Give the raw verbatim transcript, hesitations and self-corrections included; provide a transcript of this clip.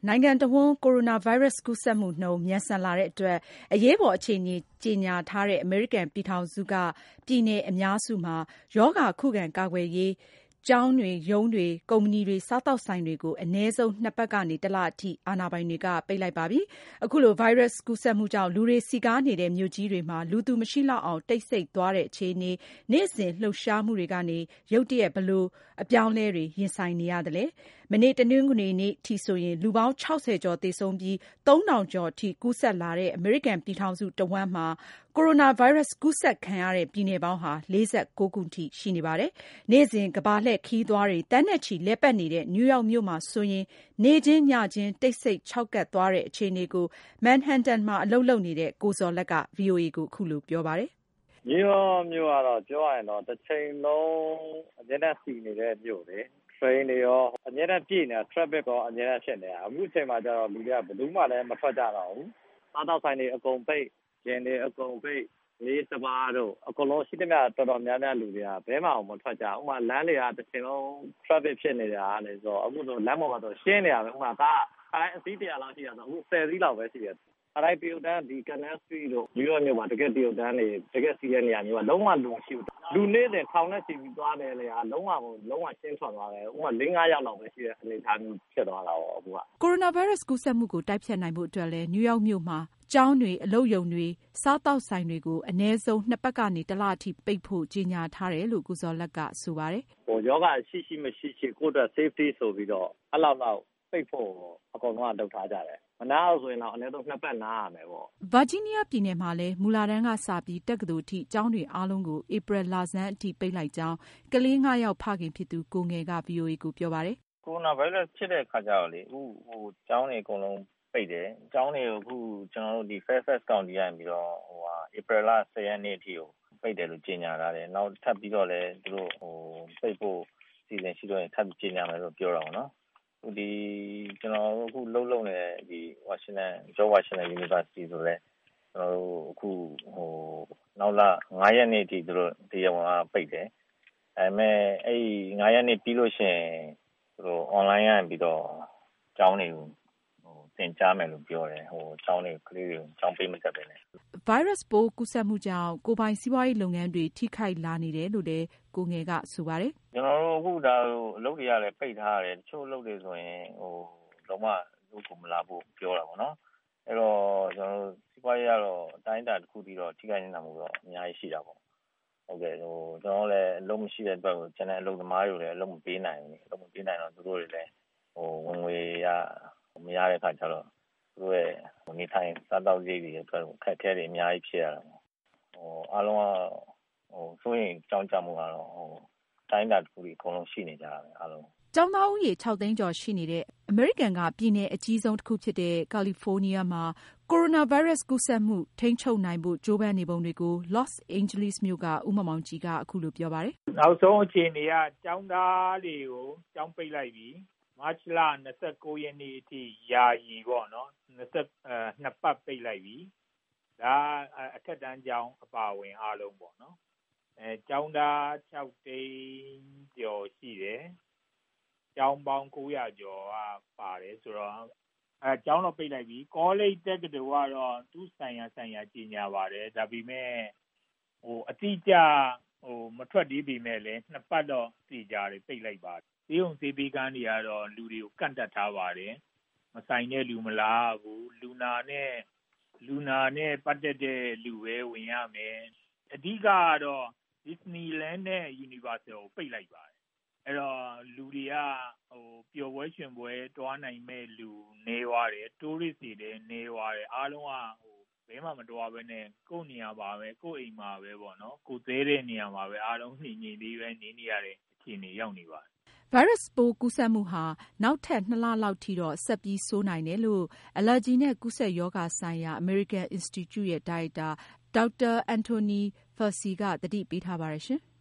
နိုင်ငံတဝန်းကိုရိုနာဗိုင်းရပ်စ်ကူးစက်မှုနှုန်းမြန်ဆန်လာတဲ့အတွက်အရေးပေါ်အခြေအနေကြေညာထားတဲ့အမေရိကန်ပြည်ထောင်စုကပြည်နယ်အများစုမှာရောဂါခုခံကာကွယ်ရေးကျောင်းတွေ၊ရုံးတွေ၊ကုမ္ပဏီတွေ၊စားသောက်ဆိုင်တွေကိုအနည်းဆုံးနှစ်ပတ်ကနေတလအထိအာဏာပိုင်တွေကပိတ်လိုက်ပါပြီ။အခုလိုဗိုင်းရပ်စ်ကူးစက်မှုကြောင့်လူတွေစည်ကားနေတဲ့မြို့ကြီးတွေမှာလူသူမရှိလောက်အောင်တိတ်ဆိတ်သွားတဲ့အခြေအနေနေ့စဉ်လှုပ်ရှားမှုတွေကနေရုတ်တရက်ဘယ်လိုအပြောင်းအလဲတွေရင်ဆိုင်နေရသလဲ။မနေ့တနင်္ဂနွေနေ့ထိဆိုရင်လူပေါင်းခြောက်ဆယ်ကျော်သေဆုံးပြီးသုံးထောင်ကျော်ထိကူးစက်လာတဲ့အမေရိကန်ပြည်ထောင်စုတဝန်းမှာကိုရိုနာဗိုင်းရပ်စ်ကူးစက်ခံရတဲ့ပြည်နယ်ပေါင်းဟာလေးဆယ့်ကိုးခုထိရှိနေပါတယ်။နေ့စဉ်ကမ္ဘာလှည့်ခရီးသွားတွေသန်းနဲ့ချီလှည့်ပတ်နေတဲ့နယူးယောက်မြို့မှာဆိုရင်နေ့ချင်းညချင်းတိတ်ဆိတ်ခြောက်ကပ်သွားတဲ့အခြေအနေကို Manhattan မှာအလုပ်လုပ်နေတဲ့ကိုဇော်လတ်က ဗွီအိုအေကိုအခုလိုပြောပါတယ်။နယူးယောက်မြို့ကတော့ပြောရရင်တော့တစ်ချိန်လုံးအမြဲတမ်းစီနေတဲ့မြို့လေ။ train တွေရောအမြဲတမ်းပြည့်နေတာ traffic ရောအမြဲတမ်းဖြစ်နေတာအခုအချိန်မှာကျတော့လူတွေကဘယ်သူမှလည်းမထွက်ကြတော့ဘူး။စားတော့ဆိုင်တွေအကုန်ပိတ်၊ဂျင်တွေအကုန်ပိတ်လေးစပါးတို့အကုန်လုံးရှိသမျှတော်တော်များများလူတွေကဘဲမှအောင်မထွက်ကြဥပမာလမ်းတွေကတစ်ချိန်လုံး traffic ဖြစ်နေတာလေဆိုတော့အခုဆိုလမ်းပေါ်မှာဆိုရှင်းနေတာပဲဥပမာကားအဲအစီးတရာလောက်ရှိတာဆိုအခုဆယ်စီးလောက်ပဲရှိတယ်အတိုင်းတရုတ်တန်းဒီ Canal Street တို့နယူးယောက်မြို့မှာတကယ်တရုတ်တန်းတွေတကယ်စီးတဲ့နေရာမျိုးကလုံးဝလူမရှိဘူးလူနေတဲ့ထောင်နဲ့စီပြီးသွားတယ်လေဟာလုံးဝလုံးဝရှင်းထွက်သွားတယ်ဥပမာလေးငါးယောက်လောက်ပဲရှိတဲ့အနေအထားမျိုးဖြစ်သွားတာပေါ့အခုကကိုရိုနာဗိုင်းရပ်စ်ကူးစက်မှုကိုတိုက်ဖျက်နိုင်ဖို့အတွက်လည်းနယူးယောက်မြို့မှာကျောင်းတွေအလုပ်ရုံတွေစားသောက်ဆိုင်တွေကိုအနည်းဆုံးနှစ်ပတ်ကနေတလအထိပိတ်ဖို့ကြေညာထားတယ်လို့ကိုဇော်လတ်ကဆိုပါတယ်ဟိုယောဂရှိရှိမရှိရှိကိုယ့်အတွက် safety ဆိုပြီးတော့အဲ့လောက်လောက်ပိတ်ဖို့အကုန်လုံးကလုပ်ထားကြတယ်မနာအောင်ဆိုရင်တော့အနည်းဆုံးနှစ်ပတ်နားရမယ်ပေါ့ဗာဂျီးနီးယားပြည်နယ်မှာလည်းမူလာတန်းကစပြီးတက္ကသိုလ်အထိကျောင်းတွေအားလုံးကိုဧပြီလဆန်းအထိပိတ်လိုက်ကြောင်းကလေးငါးယောက်ဖခင်ဖြစ်သူကိုငယ်က ဗွီအိုအေကိုပြောပါတယ်ကိုရိုနာဗိုင်းရပ်စ်ဖြစ်တဲ့အခါကျတော့လေအခုဟိုကျောင်းတွေအကုန်လုံးပိတ်တယ်။ကျောင်းတွေကိုအခုကျွန်တော်တို့ဒီ Fairfax County ကနေပြီးတော့ဟိုဟာ April လဆယ်ရက်နေ့အထိကိုပိတ်တယ်လို့ကြေညာထားတယ်။နောက်ထပ်ပြီးတော့လည်းသူတို့ဟိုပိတ်ဖို့စီစဉ်ရှိတော့ရင်ထပ်ကြေညာမယ်လို့ပြောတာပေါ့နော်။ဟိုဒီကျွန်တော်တို့အခုလှုပ်လှုပ်နေတဲ့ဒီ Washington George Washington University ဆိုလဲကျွန်တော်တို့အခုဟိုနောက်လငါးရက်နေ့အထိသူတို့တရားဝင်ကပိတ်တယ်။အဲမဲ့အဲ့ငါးရက်နေ့ပြီးလို့ရှိရင်သူတို့ online ကနေပြီးတော့ကျောင်းတွေကိုသင်ကြားမယ်လို့ပြောတယ်ဟိုကျောင်းတွေကလေးတွေကျောင်းပေးမတက်ပဲနဲ့ဗိုင်းရပ်စ်ပိုးကူးစက်မှုကြောင့်ကိုယ်ပိုင်စီးပွားရေးလုပ်ငန်းတွေထိခိုက်လာနေတယ်လို့လည်းကိုငယ်ကဆိုပါတယ်ကျွန်တော်တို့အခုဒါအလုပ်တွေကလည်းပိတ်ထားရတယ်တချို့အလုပ်တွေဆိုရင်ဟိုလုံးဝလုပ်ကိုမလာဖို့ပြောတာပေါ့နော်အဲ့တော့ကျွန်တော်တို့စီးပွားရေးကတော့အတိုင်းအတာတစ်ခုတည်းတော့ထိခိုက်နေတာမျိုးတော့အများကြီးရှိတာပေါ့ဟုတ်ကဲ့ဟိုကျွန်တော်လည်းအလုပ်မရှိတဲ့အတွက်ကိုကျွန်တော်အလုပ်သမားတွေလည်းအလုပ်မပေးနိုင်ဘူးအလုပ်မပေးနိုင်တော့သူတို့တွေလည်းဟိုဝင်ငွေရမရတဲ့အခါကျတော့သူတို့ရဲ့နေထိုင်စားသောက်ရေးတွေအတွက်ခက်ခဲတွေအများကြီးဖြစ်ရတာပေါ့ဟိုအားလုံးကဟိုဆိုရင်ကြောင်းကြမှုကတော့ဟိုတိုင်းတာတစ်ခုကြီးအကုန်လုံးရှိနေကြတာပဲအားလုံးကျောင်းသားဦးရေခြောက်သိန်းကျော်ရှိနေတဲ့အမေရိကန်ကပြည်နယ်အကြီးဆုံးတစ်ခုဖြစ်တဲ့ကယ်လီဖိုးနီးယားမှာကိုရိုနာဗိုင်းရပ်စ်ကူးစက်မှုထိန်းချုပ်နိုင်ဖို့ကြိုးပမ်းနေပုံတွေကို Los Angeles မြို့ကဦးမောင်မောင်ကြီးကအခုလိုပြောပါတယ်နောက်ဆုံးအခြေအနေကကျောင်းသားတွေကိုကျောင်းပိတ်လိုက်ပြီမတ်လ၂၉ရက်နေ့အထိယာယီပေါ့နော်နှစ်ပတ်ပိတ်လိုက်ပြီဒါအထက်တန်းကျောင်းအပါအဝင်အားလုံးပေါ့နော်အဲကျောင်းသားခြောက်သိန်းကျော်ရှိတယ်ကျောင်းပေါင်း၉ရာကျော်ကပါတယ်ဆိုတော့အဲကျောင်းတော့ပိတ်လိုက်ပြီကောလိပ်တက္ကသိုလ်ကတော့သူ့ဆိုင်ရာဆိုင်ရာကြီးညာပါတယ်ဒါပေမဲ့ဟိုအတိအကျဟိုမထွက်သေးပေမဲ့လည်းနှစ်ပတ်တော့တည်ကြတယ်ပိတ်လိုက်ပါတယ်ဒီုံစေပေးကန်းတွေကတော့လူတွေကိုကန့်တက်ထားပါတယ်မဆိုင်တဲ့လူမလားဘူးလူနာနဲ့လူနာနဲ့ပတ်သက်တဲ့လူပဲဝင်ရမယ်အဓိကကတော့ Disneyland နဲ့ Universal ကိုပိတ်လိုက်ပါတယ်အဲ့တော့လူတွေကဟိုပျော်ပွဲရွှင်ပွဲတွားနိုင်မဲ့လူနေသွားတယ် tourist တွေလည်းနေသွားတယ်အားလုံးကဟိုဘယ်မှမတွားဘဲနဲ့ကိုယ့်နေရာပါပဲကိုယ့်အိမ်မှာပဲပေါ့နော်ကိုယ်သေးတဲ့နေရာမှာပဲအားလုံးနှိမ့်ညင်လေးပဲနေနေရတဲ့အခြေအနေရောက်နေပါတယ်ဗိုင်းရပ်စ်ပိုးကူးစက်မှုဟာနောက်ထပ်နှစ်လလောက်ထိတော့ဆက်ပြီးဆိုးနိုင်တယ်လို့အလာဂျီနဲ့ကူးစက်ရောဂါဆိုင်ရာ American Institute ရဲ့ဒါရိုက်တာဒေါက်တာအန်တိုနီဖာစီကသတိပေးထားပါတယ်ရှင်